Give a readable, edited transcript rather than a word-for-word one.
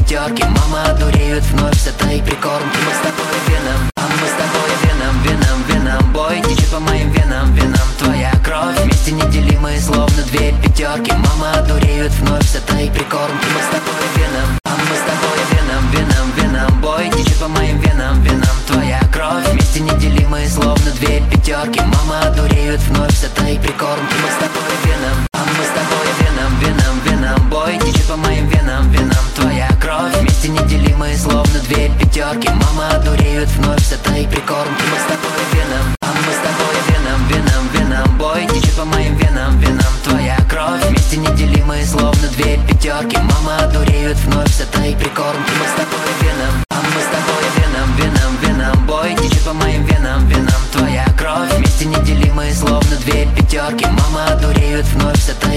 пятерки. Мама одуреют вновь с этой прикормки. Мы с тобой веном, а мы с тобой веном, веном, веном. Бой течет по моим венам, венам. Твоя кровь вместе неделимые, словно две пятерки. Мама одуреют вновь с этой прикормки. Мы с тобой веном, а мы с тобой веном, веном, веном. Бой течет по моим венам, венам. Твоя кровь вместе неделимые, словно две пятерки. Мама одуреют вновь с этой прикормки. Мы с тобой веном, а мы с тобой веном, веном, веном. Бой течет по моим венам, венам. Твоя кровь вместе неделимые, словно две пятерки. Мама одуреют вновь с этой прикормки. Мы с тобой веном, а мы с тобой веном, веном, веном. Бой течет по моим венам, венам. Твоя кровь вместе неделимые, словно две пятерки. Мама одуреют вновь с этой прикормки. Мы с тобой веном, а мы с тобой веном, веном, веном. Бой течет по моим венам, венам. Твоя кровь вместе неделимые, словно две пятерки. Мама одуреют вновь с этой